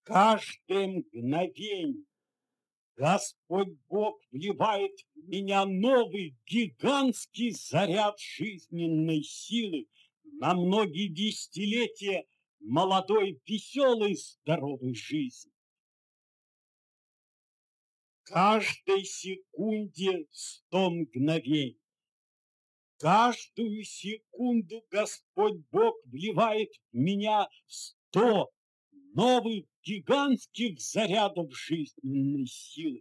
Каждое мгновенье Господь Бог вливает в меня новый гигантский заряд жизненной силы на многие десятилетия молодой, веселой, здоровой жизни. Каждой секунде 100 мгновений. Каждую секунду Господь Бог вливает в меня 100 новых гигантских зарядов жизненной силы.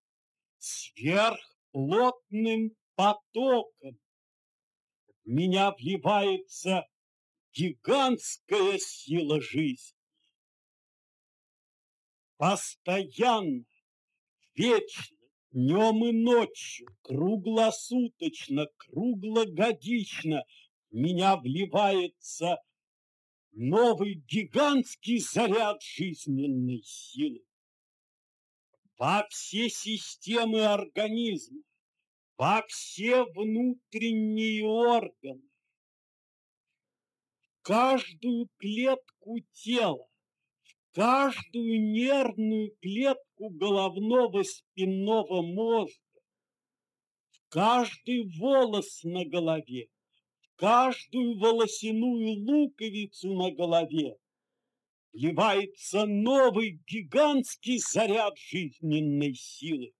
Сверхплотным потоком в меня вливается гигантская сила жизни. Постоянно, вечно, днем и ночью, круглосуточно, круглогодично в меня вливается новый гигантский заряд жизненной силы. Во все системы организма, во все внутренние органы, каждую клетку тела, каждую нервную клетку головного спинного мозга, каждый волос на голове, каждую волосяную луковицу на голове вливается новый гигантский заряд жизненной силы.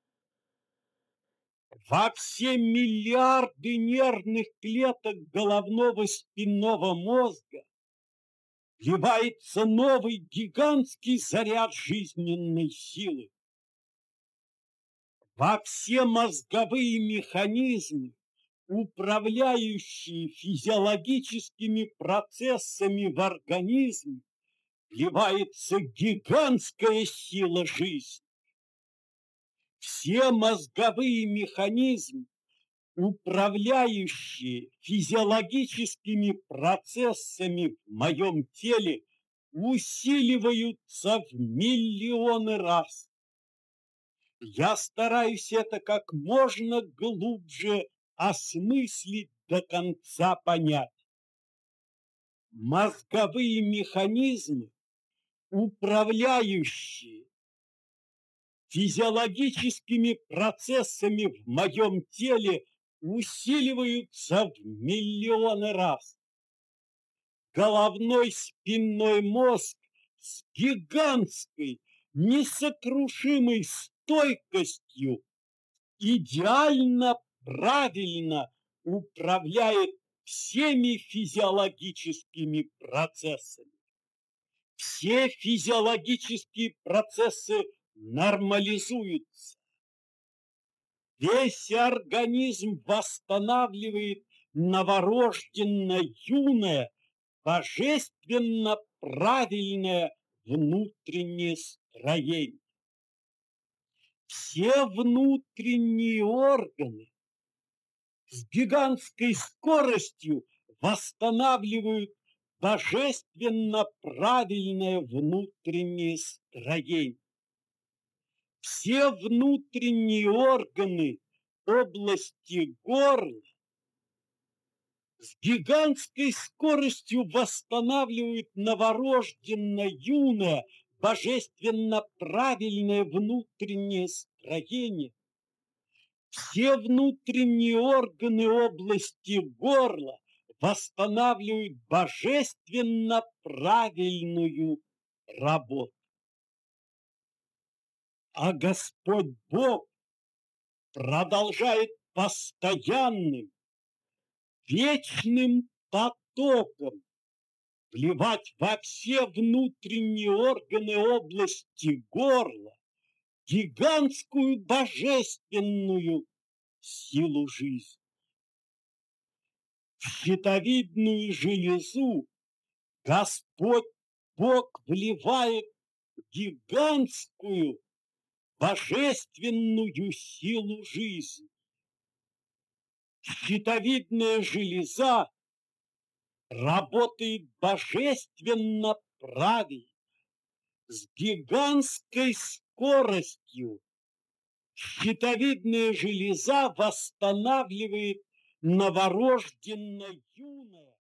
Во все миллиарды нервных клеток головного спинного мозга вливается новый гигантский заряд жизненной силы. Во все мозговые механизмы, управляющие физиологическими процессами в организме, вливается гигантская сила жизни. Все мозговые механизмы, управляющие физиологическими процессами в моем теле, усиливаются в миллионы раз. Я стараюсь это как можно глубже осмыслить, до конца понять. Мозговые механизмы, управляющие физиологическими процессами в моем теле, усиливаются в миллионы раз. Головной спинной мозг с гигантской, несокрушимой стойкостью идеально правильно управляет всеми физиологическими процессами. Все физиологические процессы нормализуются. Весь организм восстанавливает новорожденное, юное, божественно правильное внутреннее строение. Все внутренние органы с гигантской скоростью восстанавливают божественно правильное внутреннее строение. Все внутренние органы области горла с гигантской скоростью восстанавливают новорожденное, юное, божественно правильное внутреннее строение. Все внутренние органы области горла восстанавливают божественно правильную работу. А Господь Бог продолжает постоянным, вечным потоком вливать во все внутренние органы области горла гигантскую божественную силу жизни. В щитовидную железу Господь Бог вливает гигантскую божественную силу жизни. Щитовидная железа работает божественно правильно, с гигантской скоростью. Щитовидная железа восстанавливает новорожденное юное